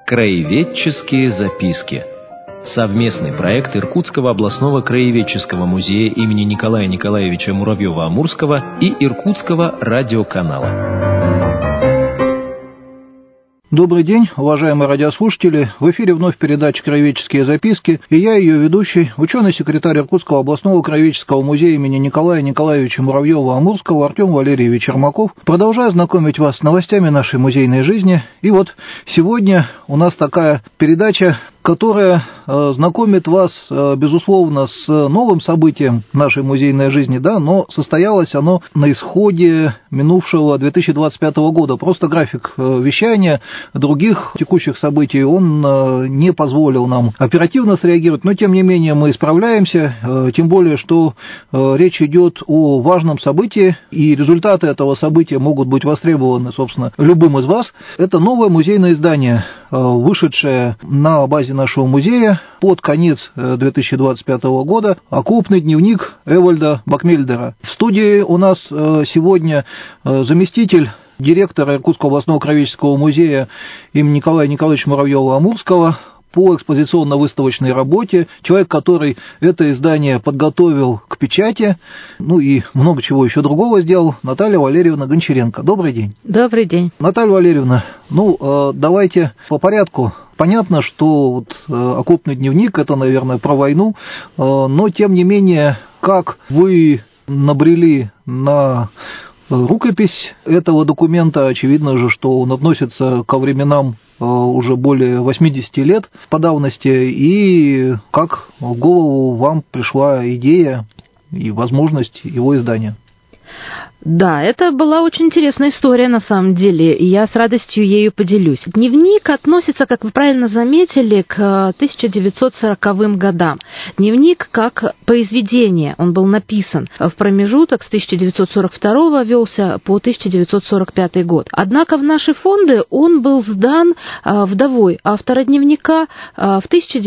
Краеведческие записки. Совместный проект Иркутского областного краеведческого музея имени Николая Николаевича Муравьева-Амурского и Иркутского радиоканала. Добрый день, уважаемые радиослушатели. В эфире вновь передача «Краеведческие записки», и я, ее ведущий, ученый-секретарь Иркутского областного краеведческого музея имени Николая Николаевича Муравьева-Амурского Артем Валерьевич Ермаков. Продолжаю знакомить вас с новостями нашей музейной жизни. И вот сегодня у нас такая передача, которая знакомит вас, безусловно, с новым событием нашей музейной жизни, да, но состоялось оно на исходе минувшего 2025 года. Просто график вещания других текущих событий, он не позволил нам оперативно среагировать, но, тем не менее, мы справляемся, тем более, что речь идет о важном событии, и результаты этого события могут быть востребованы, собственно, любым из вас. Это новое музейное издание, вышедшее на базе нашего музея под конец 2025 года, «Окопный дневник Эвальда Бакмельдера». В студии у нас сегодня заместитель директора Иркутского областного краеведческого музея имени Николая Николаевича Муравьева-Амурского по экспозиционно-выставочной работе, человек, который это издание подготовил к печати, ну и много чего еще другого сделал, Наталья Валерьевна Гончаренко. Добрый день. Добрый день. Наталья Валерьевна, давайте по порядку. Понятно, что «Окопный дневник» — это, наверное, про войну, но, тем не менее, как вы набрели на рукопись этого документа? Очевидно же, что он относится ко временам уже более 80 лет по давности, и как в голову вам пришла идея и возможность его издания? Да, это была очень интересная история на самом деле, и я с радостью ею поделюсь. Дневник относится, как вы правильно заметили, к 1940-м годам. Дневник как произведение, он был написан в промежуток с 1942 велся по 1945 год. Однако в наши фонды он был сдан вдовой автора дневника в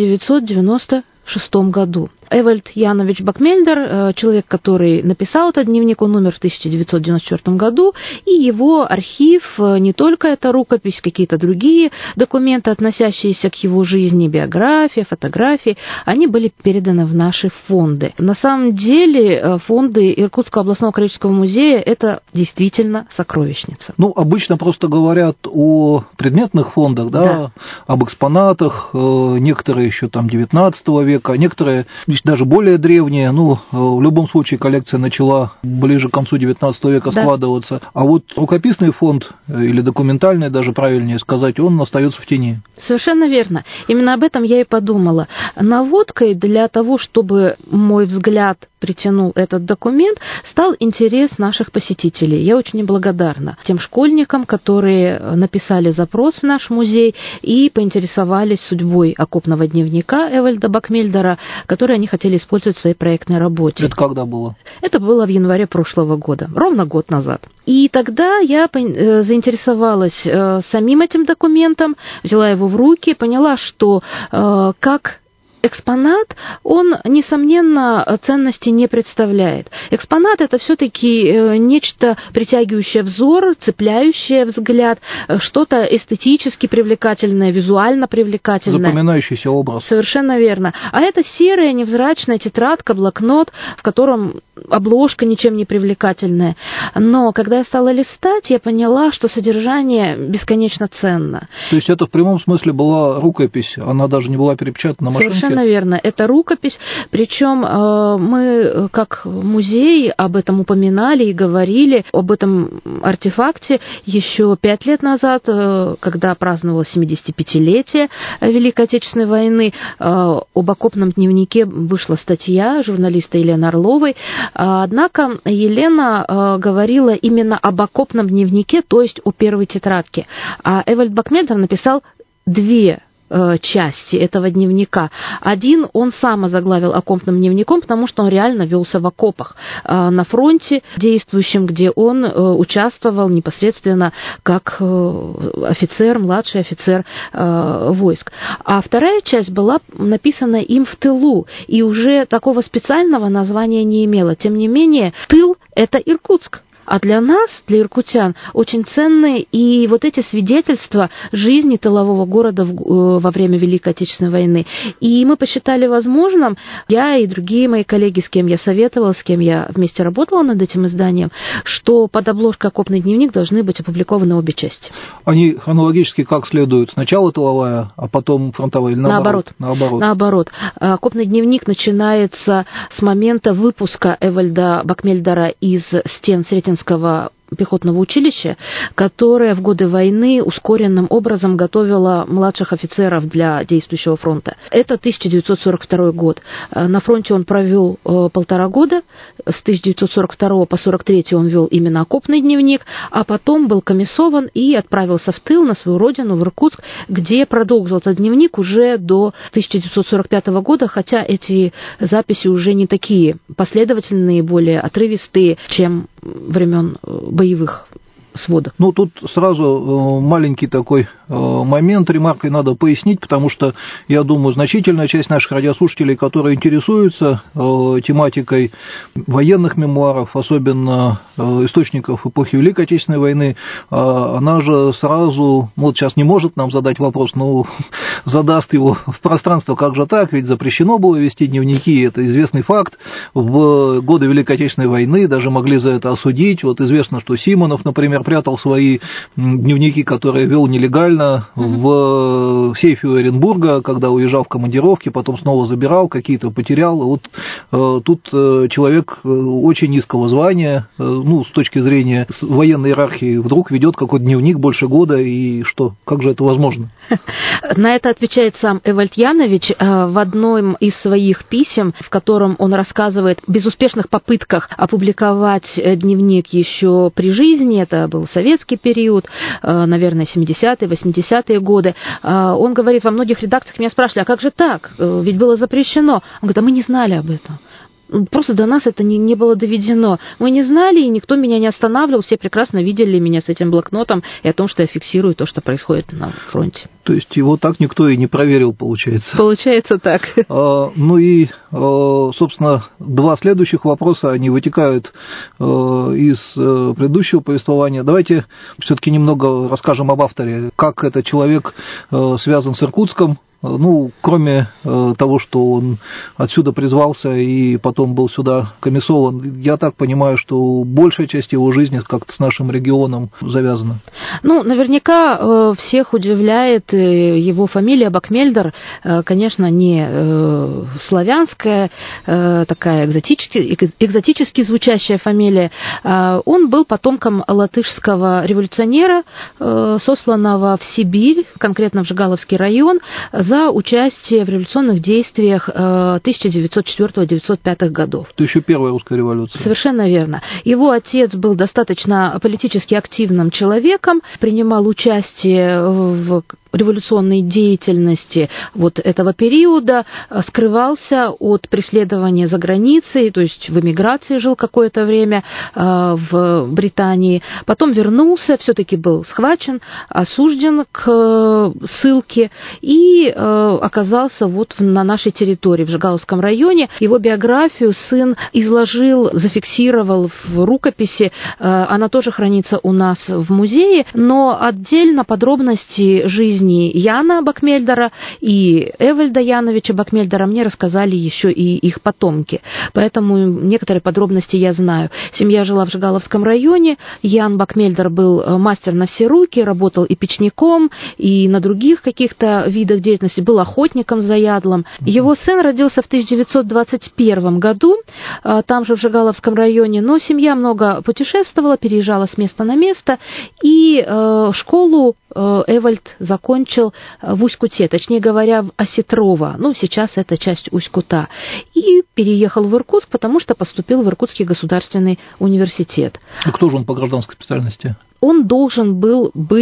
1996 году. Эвальд Янович Бакмельдер, человек, который написал этот дневник, он умер в 1994 году, и его архив, не только эта рукопись, какие-то другие документы, относящиеся к его жизни, биография, фотографии, они были переданы в наши фонды. На самом деле фонды Иркутского областного краеведческого музея – это действительно сокровищница. Обычно просто говорят о предметных фондах, да, об экспонатах, некоторые еще там 19 века, некоторые даже более древние, в любом случае коллекция начала ближе к концу XIX века складываться, а вот рукописный фонд, или документальный, даже правильнее сказать, он остается в тени. Совершенно верно. Именно об этом я и подумала. Наводкой для того, чтобы мой взгляд притянул этот документ, стал интерес наших посетителей. Я очень благодарна тем школьникам, которые написали запрос в наш музей и поинтересовались судьбой окопного дневника Эвальда Бакмельдера, который они хотели использовать в своей проектной работе. Это когда было? Это было в январе прошлого года, ровно год назад. И тогда я заинтересовалась самим этим документом, взяла его в руки, поняла, что как экспонат, он, несомненно, ценности не представляет. Экспонат – это все-таки нечто притягивающее взор, цепляющее взгляд, что-то эстетически привлекательное, визуально привлекательное. Запоминающийся образ. Совершенно верно. А это серая, невзрачная тетрадка, блокнот, в котором обложка ничем не привлекательная. Но когда я стала листать, я поняла, что содержание бесконечно ценно. То есть это в прямом смысле была рукопись, она даже не была перепечатана на машинке? Совершенно верно. Это рукопись, причем мы, как музей, об этом упоминали и говорили, об этом артефакте еще 5 лет назад, когда праздновалось 75-летие Великой Отечественной войны. Об окопном дневнике вышла статья журналиста Елены Орловой. Однако Елена говорила именно об окопном дневнике, то есть о первой тетрадке. А Эвальд Бакмельдер написал 2 части этого дневника. Один он сам озаглавил окопным дневником, потому что он реально велся в окопах на фронте действующем, где он участвовал непосредственно как офицер, младший офицер войск. А вторая часть была написана им в тылу и уже такого специального названия не имела. Тем не менее, тыл – это Иркутск. А для нас, для иркутян, очень ценны и вот эти свидетельства жизни тылового города во время Великой Отечественной войны. И мы посчитали возможным, я и другие мои коллеги, с кем я советовалась, с кем я вместе работала над этим изданием, что под обложкой «Окопный дневник» должны быть опубликованы обе части. Они хронологически как следуют? Сначала тыловая, а потом фронтовая или наоборот? Наоборот. «Окопный дневник» начинается с момента выпуска Эвальда Бакмельдера из стен Сретенского пехотного училища, которое в годы войны ускоренным образом готовило младших офицеров для действующего фронта. Это 1942 год. На фронте он провел 1,5 года. С 1942 по 1943 он вел именно окопный дневник, а потом был комиссован и отправился в тыл на свою родину, в Иркутск, где продолжил этот дневник уже до 1945 года, хотя эти записи уже не такие последовательные, более отрывистые, чем времен боевых сводах. Ну, тут сразу маленький такой момент, ремаркой надо пояснить, потому что, я думаю, значительная часть наших радиослушателей, которые интересуются тематикой военных мемуаров, особенно источников эпохи Великой Отечественной войны, она же сразу, вот сейчас не может нам задать вопрос, но задаст его в пространство, как же так, ведь запрещено было вести дневники, это известный факт, в годы Великой Отечественной войны даже могли за это осудить, вот известно, что Симонов, например, прятал свои дневники, которые вел нелегально, в сейфе у Оренбурга, когда уезжал в командировки, потом снова забирал, какие-то потерял. Вот тут человек очень низкого звания, ну, с точки зрения военной иерархии, вдруг ведет какой-то дневник больше года, и что? Как же это возможно? На это отвечает сам Эвальд Янович в одном из своих писем, в котором он рассказывает о безуспешных попытках опубликовать дневник еще при жизни. Это был советский период, наверное, 70-е, 80-е годы. Он говорит, во многих редакциях меня спрашивали, а как же так? Ведь было запрещено. Он говорит, а мы не знали об этом. Просто до нас это не было доведено. Мы не знали, и никто меня не останавливал. Все прекрасно видели меня с этим блокнотом и о том, что я фиксирую то, что происходит на фронте. То есть его так никто и не проверил, получается? Получается так. Ну и, собственно, два следующих вопроса, они вытекают из предыдущего повествования. Давайте все-таки немного расскажем об авторе. Как этот человек связан с Иркутском? Ну, кроме того, что он отсюда призвался и потом был сюда комиссован, я так понимаю, что большая часть его жизни как-то с нашим регионом завязана. Ну, наверняка всех удивляет его фамилия Бакмельдер, конечно, не славянская, такая экзотически звучащая фамилия. Он был потомком латышского революционера, сосланного в Сибирь, конкретно в Жигаловский район, за участие в революционных действиях 1904-1905 годов. Это еще первая русская революция. Совершенно верно. Его отец был достаточно политически активным человеком, принимал участие в революционной деятельности вот этого периода, скрывался от преследования за границей, то есть в эмиграции жил какое-то время в Британии, потом вернулся, все-таки был схвачен, осужден к ссылке и оказался вот на нашей территории, в Жигаловском районе. Его биографию сын изложил, зафиксировал в рукописи, она тоже хранится у нас в музее, но отдельно подробности жизни Яна Бакмельдера и Эвальда Яновича Бакмельдера мне рассказали еще и их потомки. Поэтому некоторые подробности я знаю. Семья жила в Жигаловском районе. Ян Бакмельдер был мастер на все руки, работал и печником, и на других каких-то видах деятельности, был охотником заядлым. Его сын родился в 1921 году, там же в Жигаловском районе, но семья много путешествовала, переезжала с места на место, и школу Эвальд закончил в Усть-Куте, точнее говоря, в Осетрово. Ну, сейчас это часть Усть-Кута. И переехал в Иркутск, потому что поступил в Иркутский государственный университет. А кто же он по гражданской специальности? Он должен был быть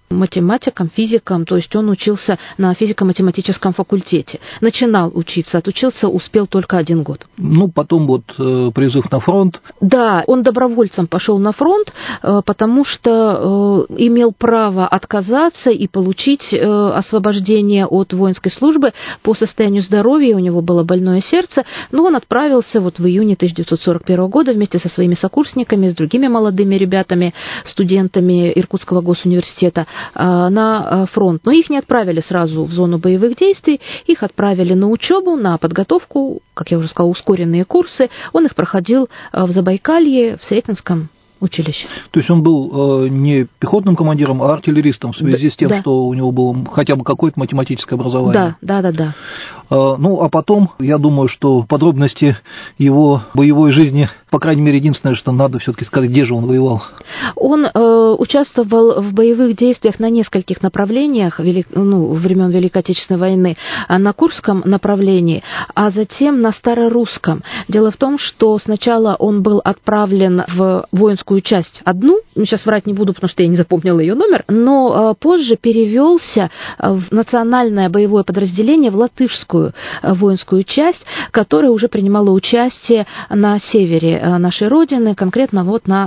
математиком, физиком, то есть он учился на физико-математическом факультете. Начинал учиться, отучился, успел только 1 год. Потом призыв на фронт. Да, он добровольцем пошел на фронт, потому что имел право отказаться и получить освобождение от воинской службы по состоянию здоровья. У него было больное сердце, но он отправился в июне 1941 года вместе со своими сокурсниками, с другими молодыми ребятами, студентами Иркутского госуниверситета на фронт. Но их не отправили сразу в зону боевых действий, их отправили на учебу, на подготовку, как я уже сказала, ускоренные курсы. Он их проходил в Забайкалье, в Сретенском училище. То есть он был не пехотным командиром, а артиллеристом в связи с тем, что у него было хотя бы какое-то математическое образование. Да. А потом, я думаю, что подробности его боевой жизни, по крайней мере, единственное, что надо все-таки сказать, где же он воевал. Он участвовал в боевых действиях на нескольких направлениях времен Великой Отечественной войны, на Курском направлении, а затем на Старорусском. Дело в том, что сначала он был отправлен в воинскую часть одну, сейчас врать не буду, потому что я не запомнила ее номер, но позже перевелся в национальное боевое подразделение, в латышскую воинскую часть, которая уже принимала участие на севере нашей Родины, конкретно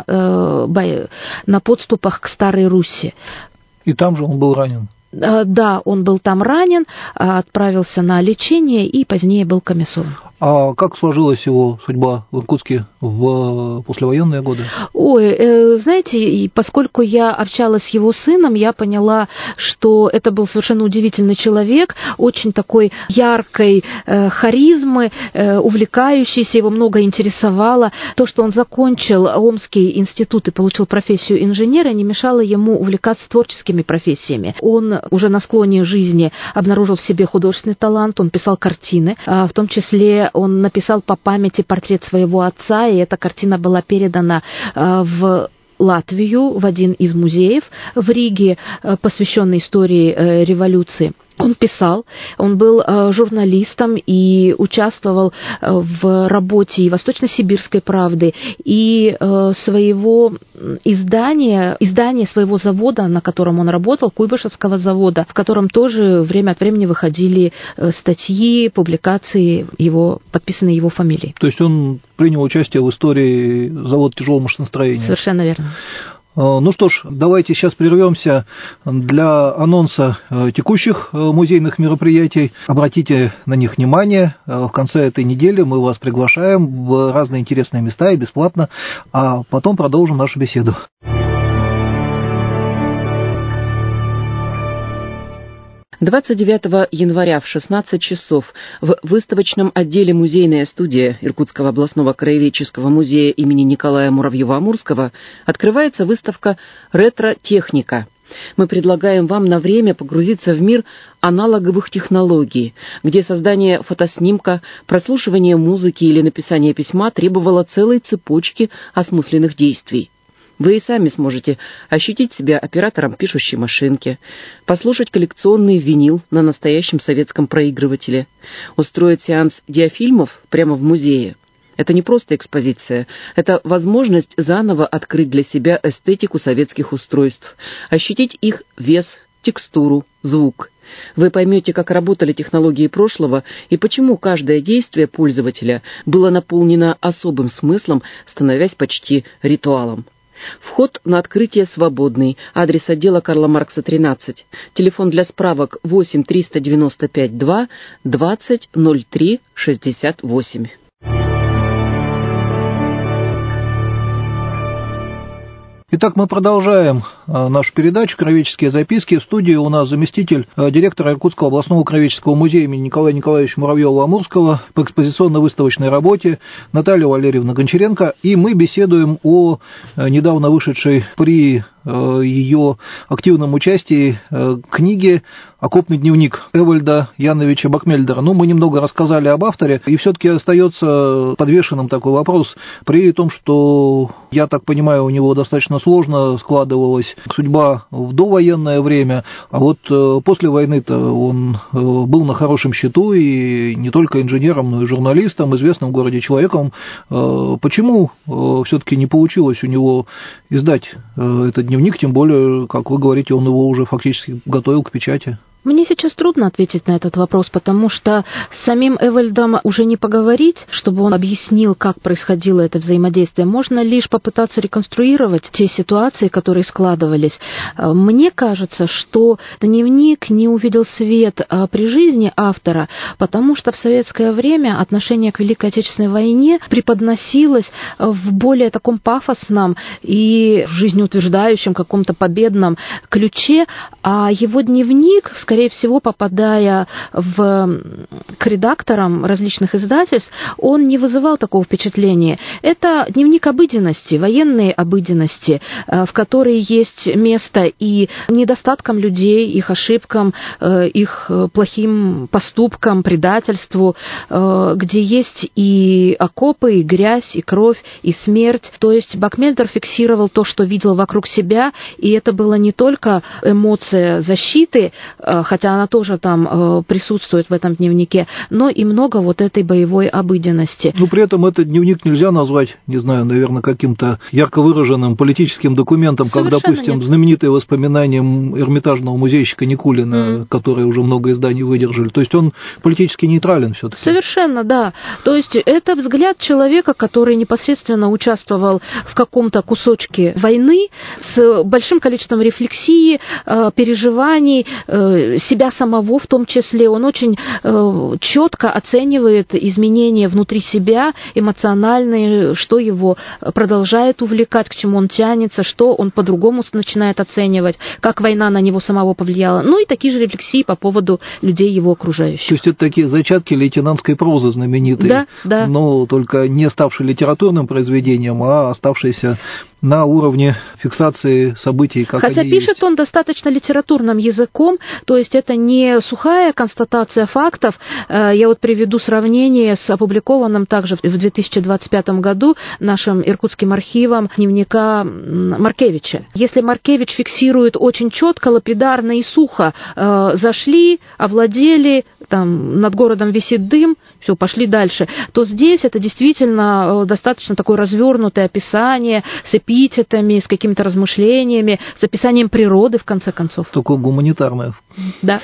на подступах к Старой Руси. И там же он был ранен? Да, он был там ранен, отправился на лечение и позднее был комиссован. А как сложилась его судьба в Иркутске в послевоенные годы? Знаете, поскольку я общалась с его сыном, я поняла, что это был совершенно удивительный человек, очень такой яркой харизмы, увлекающийся, его много интересовало. То, что он закончил Омский институт и получил профессию инженера, не мешало ему увлекаться творческими профессиями. Он уже на склоне жизни обнаружил в себе художественный талант, он писал картины, в том числе он написал по памяти портрет своего отца, и эта картина была передана в Латвию, в один из музеев в Риге, посвященный истории революции. Он писал, он был журналистом и участвовал в работе и Восточно-Сибирской правды, и своего издания своего завода, на котором он работал, Куйбышевского завода, в котором тоже время от времени выходили статьи, публикации, подписанные его фамилией. То есть он принял участие в истории завода тяжелого машиностроения? Совершенно верно. Что ж, давайте сейчас прервемся для анонса текущих музейных мероприятий. Обратите на них внимание. В конце этой недели мы вас приглашаем в разные интересные места и бесплатно, а потом продолжим нашу беседу. 29 января в 16 часов в выставочном отделе «Музейная студия» Иркутского областного краеведческого музея имени Николая Муравьева-Амурского открывается выставка «Ретро-техника». Мы предлагаем вам на время погрузиться в мир аналоговых технологий, где создание фотоснимка, прослушивание музыки или написание письма требовало целой цепочки осмысленных действий. Вы и сами сможете ощутить себя оператором пишущей машинки, послушать коллекционный винил на настоящем советском проигрывателе, устроить сеанс диафильмов прямо в музее. Это не просто экспозиция, это возможность заново открыть для себя эстетику советских устройств, ощутить их вес, текстуру, звук. Вы поймете, как работали технологии прошлого и почему каждое действие пользователя было наполнено особым смыслом, становясь почти ритуалом. Вход на открытие свободный. Адрес отдела Карла Маркса, 13. Телефон для справок 8 395 2 20 03 68. Итак, мы продолжаем нашу передачу «Краеведческие записки». В студии у нас заместитель директора Иркутского областного краеведческого музея имени Николая Николаевича Муравьева-Амурского по экспозиционно-выставочной работе Наталья Валерьевна Гончаренко. И мы беседуем о недавно вышедшей при ее активном участии книги «Окопный дневник» Эвальда Яновича Бакмельдера. Мы немного рассказали об авторе, и все-таки остается подвешенным такой вопрос. При том, что, я так понимаю, у него достаточно сложно складывалась судьба в довоенное время, а вот после войны-то он был на хорошем счету и не только инженером, но и журналистом, известным в городе человеком. Почему все-таки не получилось у него издать этот дневник, тем более, как вы говорите, он его уже фактически готовил к печати? Мне сейчас трудно ответить на этот вопрос, потому что с самим Эвальдом уже не поговорить, чтобы он объяснил, как происходило это взаимодействие. Можно лишь попытаться реконструировать те ситуации, которые складывались. Мне кажется, что дневник не увидел свет при жизни автора, потому что в советское время отношение к Великой Отечественной войне преподносилось в более таком пафосном и жизнеутверждающем каком-то победном ключе, а его дневник, скорее всего, попадая к редакторам различных издательств, он не вызывал такого впечатления. Это дневник обыденности, военной обыденности, в которой есть место и недостаткам людей, их ошибкам, их плохим поступкам, предательству, где есть и окопы, и грязь, и кровь, и смерть. То есть Бакмельдер фиксировал то, что видел вокруг себя, и это была не только эмоция защиты, хотя она тоже там присутствует в этом дневнике, но и много вот этой боевой обыденности. Но при этом этот дневник нельзя назвать, не знаю, наверное, каким-то ярко выраженным политическим документом, как, допустим, нет. Знаменитые воспоминания эрмитажного музейщика Никулина, которые уже много изданий выдержали. То есть он политически нейтрален все-таки. Совершенно, да. То есть это взгляд человека, который непосредственно участвовал в каком-то кусочке войны, с большим количеством рефлексии, переживаний, себя самого в том числе. Он очень четко оценивает изменения внутри себя, эмоциональные, что его продолжает увлекать, к чему он тянется, что он по-другому начинает оценивать, как война на него самого повлияла. Ну и такие же рефлексии по поводу людей его окружающих. То есть это такие зачатки лейтенантской прозы знаменитые, да, да. Но только не ставшие литературным произведением, а оставшиеся на уровне фиксации событий, как Хотя они пишет есть. Он достаточно литературным языком, то есть это не сухая констатация фактов. Я вот приведу сравнение с опубликованным также в 2025 году нашим иркутским архивом дневника Маркевича. Если Маркевич фиксирует очень четко, лапидарно и сухо, зашли, овладели, там над городом висит дым, все, пошли дальше, то здесь это действительно достаточно такое развернутое описание с эпитетами, с какими-то размышлениями, с описанием природы, в конце концов. Такое гуманитарное. Да.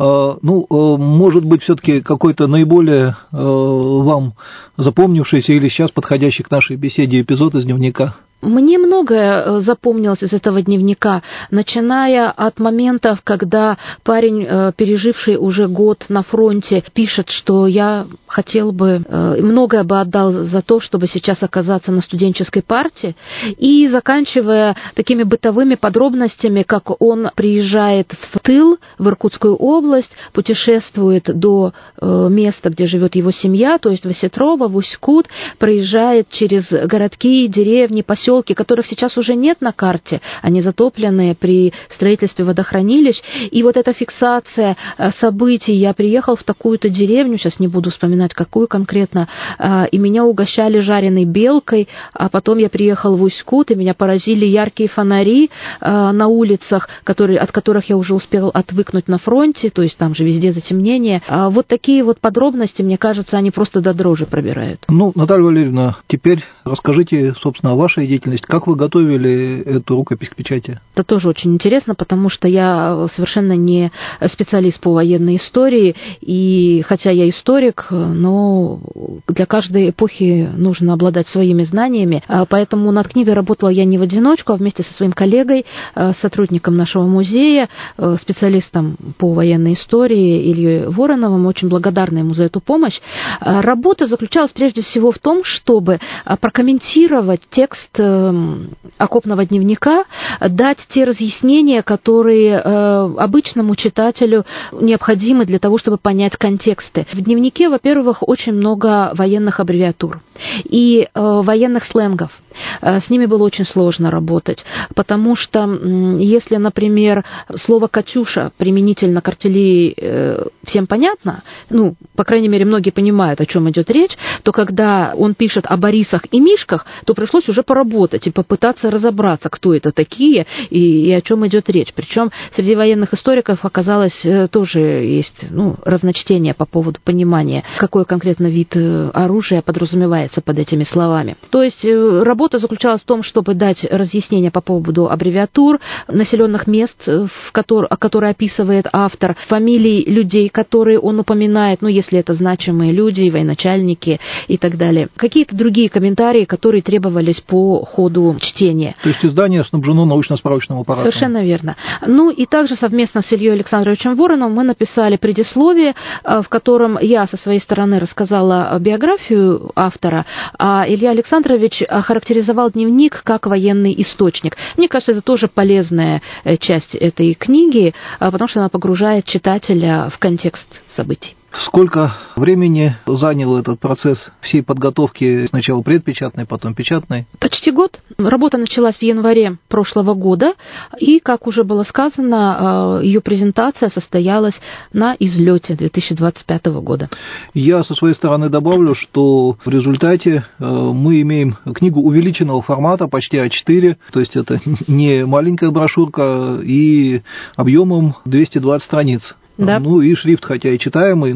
Может быть, все-таки какой-то наиболее вам запомнившийся или сейчас подходящий к нашей беседе эпизод из дневника? Мне многое запомнилось из этого дневника, начиная от моментов, когда парень, переживший уже год на фронте, пишет, что я хотел бы, многое бы отдал за то, чтобы сейчас оказаться на студенческой парте, и заканчивая такими бытовыми подробностями, как он приезжает в тыл, в Иркутскую область, путешествует до места, где живет его семья, то есть в Осетрово, в Усть-Кут, проезжает через городки, деревни, поселки, которых сейчас уже нет на карте, они затоплены при строительстве водохранилищ. И вот эта фиксация событий, я приехал в такую-то деревню, сейчас не буду вспоминать, какую конкретно, и меня угощали жареной белкой, а потом я приехал в Усть-Кут, и меня поразили яркие фонари на улицах, от которых я уже успел отвыкнуть на фронте, то есть там же везде затемнение. Вот такие вот подробности, мне кажется, они просто до дрожи пробирают. Ну, Наталья Валерьевна, теперь расскажите, собственно, о вашей деятельности. Как вы готовили эту рукопись к печати? Это тоже очень интересно, потому что я совершенно не специалист по военной истории, и хотя я историк, но для каждой эпохи нужно обладать своими знаниями, поэтому над книгой работала я не в одиночку, а вместе со своим коллегой, сотрудником нашего музея, специалистом по военной истории Ильей Вороновым, очень благодарна ему за эту помощь. Работа заключалась прежде всего в том, чтобы прокомментировать текст окопного дневника, дать те разъяснения, которые обычному читателю необходимы для того, чтобы понять контексты. В дневнике, во-первых, очень много военных аббревиатур. и военных сленгов. С ними было очень сложно работать, потому что если, например, слово «катюша» применительно к артиллерии всем понятно, ну, по крайней мере, многие понимают, о чем идет речь, то когда он пишет о Борисах и Мишках, то пришлось уже поработать и попытаться разобраться, кто это такие и о чем идет речь. Причем среди военных историков оказалось тоже есть разночтение по поводу понимания, какой конкретно вид оружия подразумевается под этими словами. То есть работа заключалась в том, чтобы дать разъяснение по поводу аббревиатур, населенных мест, которые описывает автор, фамилий людей, которые он упоминает, если это значимые люди, военачальники и так далее. Какие-то другие комментарии, которые требовались по ходу чтения. То есть издание снабжено научно-справочным аппаратом. Совершенно верно. И также совместно с Ильей Александровичем Вороновым мы написали предисловие, в котором я со своей стороны рассказала биографию автора, а Илья Александрович охарактеризовал дневник как военный источник. Мне кажется, это тоже полезная часть этой книги, потому что она погружает читателя в контекст событий. Сколько времени занял этот процесс всей подготовки, сначала предпечатной, потом печатной? Почти год. Работа началась в январе прошлого года, и, как уже было сказано, ее презентация состоялась на излете 2025 года. Я со своей стороны добавлю, что в результате мы имеем книгу увеличенного формата, почти А4, то есть это не маленькая брошюрка, и объемом 220 страниц. Да. И шрифт, хотя и читаемый,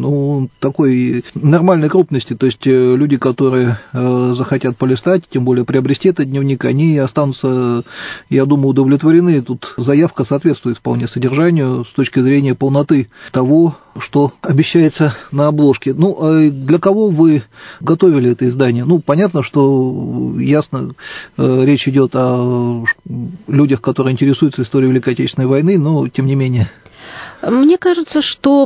такой нормальной крупности. То есть люди, которые захотят полистать, тем более приобрести этот дневник, они останутся, я думаю, удовлетворены. Тут заявка соответствует вполне содержанию с точки зрения полноты того, что обещается на обложке. Для кого вы готовили это издание? Понятно, что ясно, речь идет о людях, которые интересуются историей Великой Отечественной войны, но тем не менее. Мне кажется,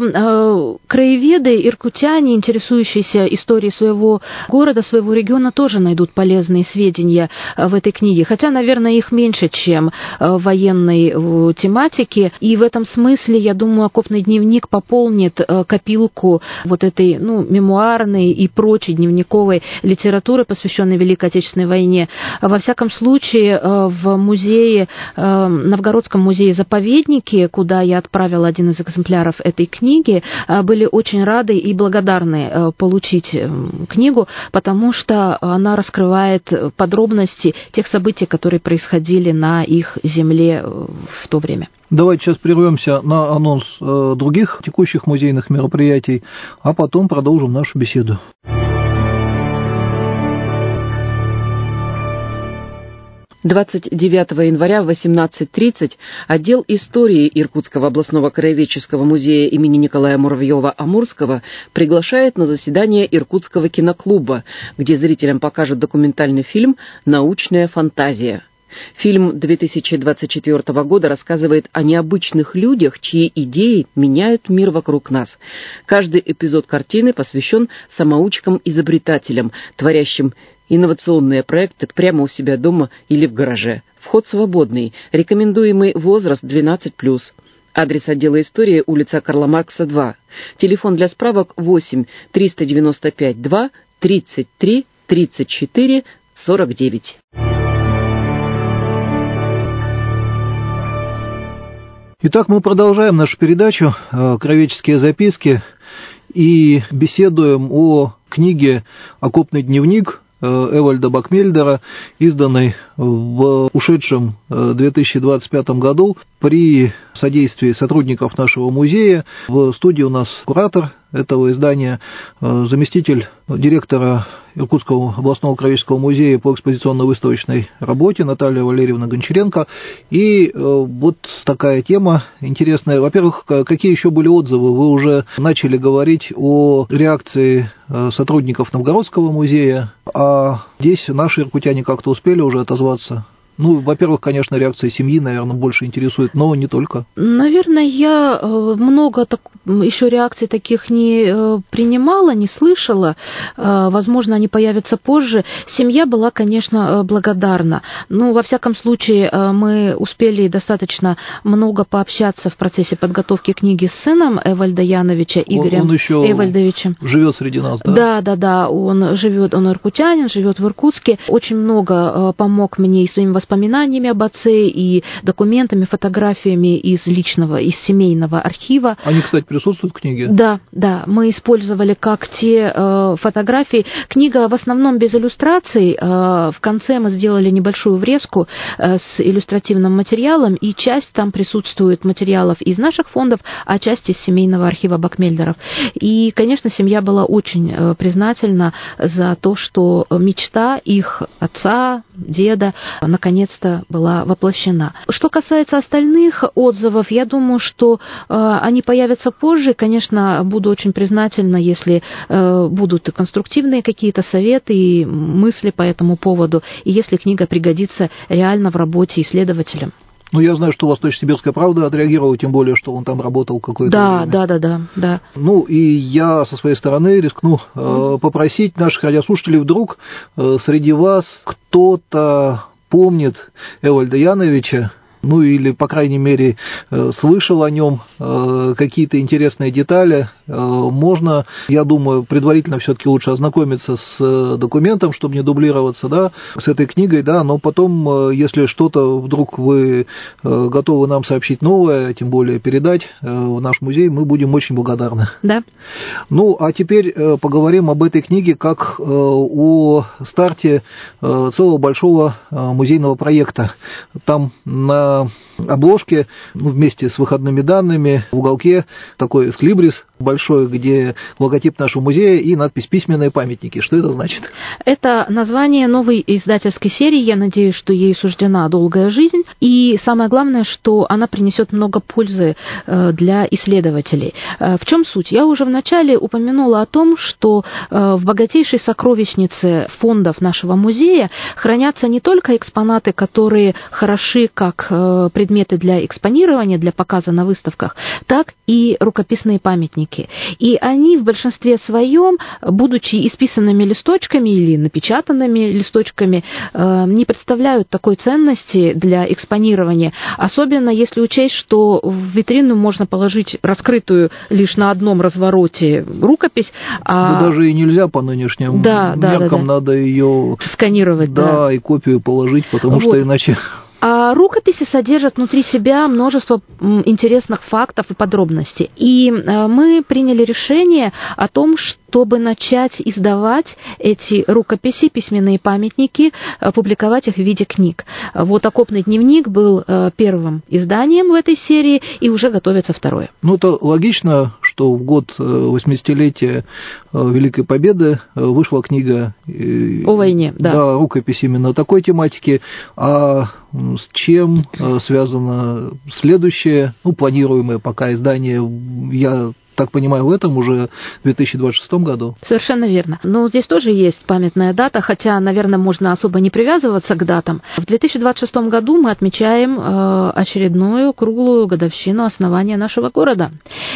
что краеведы, иркутяне, интересующиеся историей своего города, своего региона, тоже найдут полезные сведения в этой книге. Хотя, наверное, их меньше, чем военной тематики. И в этом смысле, я думаю, окопный дневник пополнит копилку вот этой мемуарной и прочей дневниковой литературы, посвященной Великой Отечественной войне. Во всяком случае, в музее, Новгородском музее-заповеднике, куда я отправила один из экземпляров этой книги, были очень рады и благодарны получить книгу, потому что она раскрывает подробности тех событий, которые происходили на их земле в то время. Давайте сейчас прервемся на анонс других текущих музейных мероприятий, а потом продолжим нашу беседу. 29 января в 18:30 отдел истории Иркутского областного краеведческого музея имени Николая Муравьева-Амурского приглашает на заседание Иркутского киноклуба, где зрителям покажут документальный фильм «Научная фантазия». Фильм 2024 года рассказывает о необычных людях, чьи идеи меняют мир вокруг нас. Каждый эпизод картины посвящен самоучкам-изобретателям, творящим инновационные проекты прямо у себя дома или в гараже. Вход свободный. Рекомендуемый возраст 12+. Адрес отдела истории: улица Карла Маркса, 2. Телефон для справок 8 395 2 33 34 49. Итак, мы продолжаем нашу передачу «Краеведческие записки» и беседуем о книге «Окопный дневник» Эвальда Бакмельдера, изданной в ушедшем 2025 году при содействии сотрудников нашего музея. В студии у нас куратор этого издания, заместитель директора Иркутского областного краеведческого музея по экспозиционно-выставочной работе Наталья Валерьевна Гончаренко. И вот такая тема интересная. Во-первых, какие еще были отзывы? Вы уже начали говорить о реакции сотрудников Новгородского музея, а здесь наши иркутяне как-то успели уже отозваться? Ну, во-первых, конечно, реакция семьи, наверное, больше интересует, но не только. Наверное, я много еще реакций таких не принимала, не слышала. Возможно, они появятся позже. Семья была, конечно, благодарна. Ну, во всяком случае, мы успели достаточно много пообщаться в процессе подготовки книги с сыном Эвальда Яновича, Игорем Эвальдовичем. Живет среди нас, да? Да, он живет, он иркутянин, живет в Иркутске. Очень много помог мне и своими воспоминаниями об отце, и документами, фотографиями из личного, из семейного архива. Они, кстати, присутствуют в книге? Да, мы использовали как те фотографии. Книга в основном без иллюстраций. В конце мы сделали небольшую врезку с иллюстративным материалом, и часть там присутствует материалов из наших фондов, а часть из семейного архива Бакмельдеров. И, конечно, семья была очень признательна за то, что мечта их отца, деда, наконец-то была воплощена. Что касается остальных отзывов, я думаю, что они появятся позже. Конечно, буду очень признательна, если будут конструктивные какие-то советы и мысли по этому поводу, и если книга пригодится реально в работе исследователям. Ну, я знаю, что «Восточно-Сибирская правда» отреагировала, тем более, что он там работал какое-то время. Да. Ну, и я со своей стороны рискну попросить наших радиослушателей, вдруг среди вас кто-то помнит Эвальда Яновича, ну или, по крайней мере, слышал о нем какие-то интересные детали, можно, я думаю, предварительно все-таки лучше ознакомиться с документом, чтобы не дублироваться, да, с этой книгой, да, но потом, если что-то вдруг вы готовы нам сообщить новое, тем более передать в наш музей, мы будем очень благодарны. Да. Ну, а теперь поговорим об этой книге как о старте целого большого музейного проекта. Там на обложке вместе с выходными данными в уголке такой экслибрис большой, где логотип нашего музея и надпись «Письменные памятники». Что это значит? Это название новой издательской серии. Я надеюсь, что ей суждена долгая жизнь. И самое главное, что она принесет много пользы для исследователей. В чем суть? Я уже вначале упомянула о том, что в богатейшей сокровищнице фондов нашего музея хранятся не только экспонаты, которые хороши как предметы для экспонирования, для показа на выставках, так и рукописные памятники. И они в большинстве своем, будучи исписанными листочками или напечатанными листочками, не представляют такой ценности для экспонирования, особенно если учесть, что в витрину можно положить раскрытую лишь на одном развороте рукопись. Да даже и нельзя по нынешним меркам, надо ее сканировать. И копию положить, потому что иначе... А рукописи содержат внутри себя множество интересных фактов и подробностей. И мы приняли решение о том, чтобы начать издавать эти рукописи, письменные памятники, публиковать их в виде книг. Вот «Окопный дневник» был первым изданием в этой серии, и уже готовится второе. Ну, это логично, что в год 80-летия Великой Победы вышла книга о войне, да, рукопись именно такой тематики. А с чем связано следующее, планируемое пока издание, я так понимаю, в этом уже 2026 году? Совершенно верно. Но здесь тоже есть памятная дата, хотя, наверное, можно особо не привязываться к датам. В 2026 году мы отмечаем очередную круглую годовщину основания нашего города.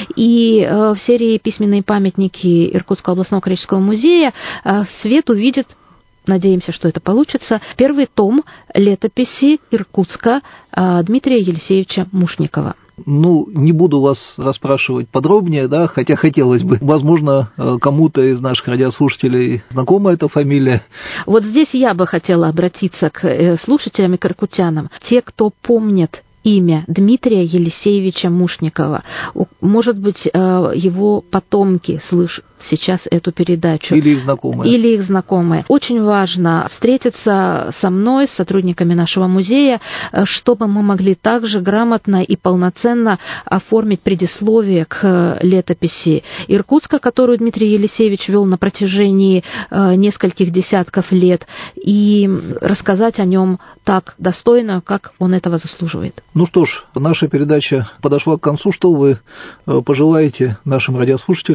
И в серии «Письменные памятники» Иркутского областного краеведческого музея свет увидит, надеемся, что это получится, первый том летописи Иркутска Дмитрия Елисеевича Мушникова. Не буду вас расспрашивать подробнее, да, хотя хотелось бы. Возможно, кому-то из наших радиослушателей знакома эта фамилия. Вот здесь я бы хотела обратиться к слушателям и к иркутянам. Те, кто помнит имя Дмитрия Елисеевича Мушникова, может быть, его потомки слышат сейчас эту передачу. Или их знакомые. Очень важно встретиться со мной, с сотрудниками нашего музея, чтобы мы могли также грамотно и полноценно оформить предисловие к летописи Иркутска, которую Дмитрий Елисеевич вел на протяжении нескольких десятков лет, и рассказать о нем так достойно, как он этого заслуживает. Ну что ж, наша передача подошла к концу. Что вы пожелаете нашим радиослушателям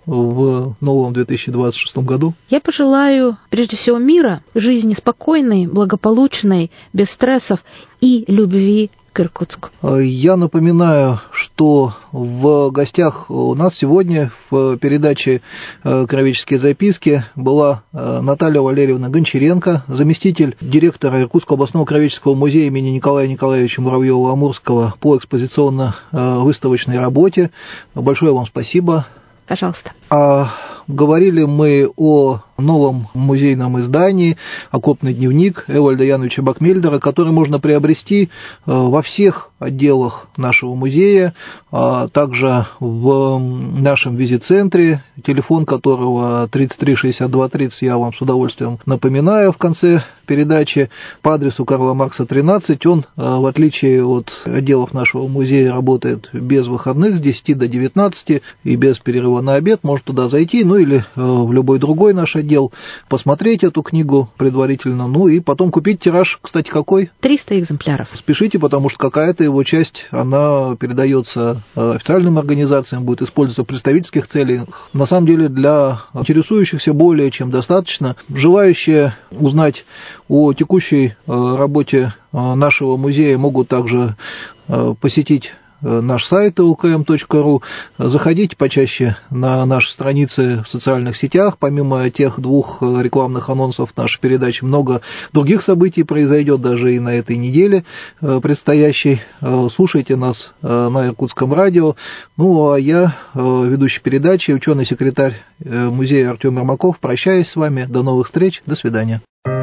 в новом 2026 году? Я пожелаю, прежде всего, мира, жизни спокойной, благополучной, без стрессов и любви к Иркутску. Я напоминаю, что в гостях у нас сегодня в передаче «Краеведческие записки» была Наталья Валерьевна Гончаренко, заместитель директора Иркутского областного краеведческого музея имени Николая Николаевича Муравьева-Амурского по экспозиционно-выставочной работе. Большое вам спасибо. Пожалуйста. Говорили мы о новом музейном издании «Окопный дневник» Эвальда Яновича Бакмельдера, который можно приобрести во всех отделах нашего музея, а также в нашем визит-центре, телефон которого 33 62 30, я вам с удовольствием напоминаю в конце передачи, по адресу Карла Маркса, 13. Он, в отличие от отделов нашего музея, работает без выходных с 10 до 19 и без перерыва на обед. Может туда зайти, или в любой другой наш отдел, посмотреть эту книгу предварительно, и потом купить. Тираж, кстати, какой? 300 экземпляров. Спешите, потому что какая-то его часть, она передается официальным организациям, будет использоваться в представительских целях. На самом деле, для интересующихся более чем достаточно. Желающие узнать о текущей работе нашего музея могут также посетить наш сайт ukm.ru, заходите почаще на наши страницы в социальных сетях. Помимо тех 2 рекламных анонсов нашей передачи, много других событий произойдет даже и на этой неделе предстоящей. Слушайте нас на Иркутском радио. А я, ведущий передачи, ученый-секретарь музея Артем Ермаков, прощаюсь с вами. До новых встреч. До свидания.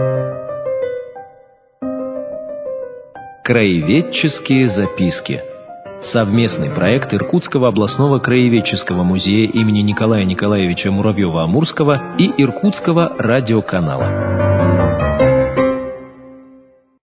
Краеведческие записки. Совместный проект Иркутского областного краеведческого музея имени Николая Николаевича Муравьева-Амурского и Иркутского радиоканала.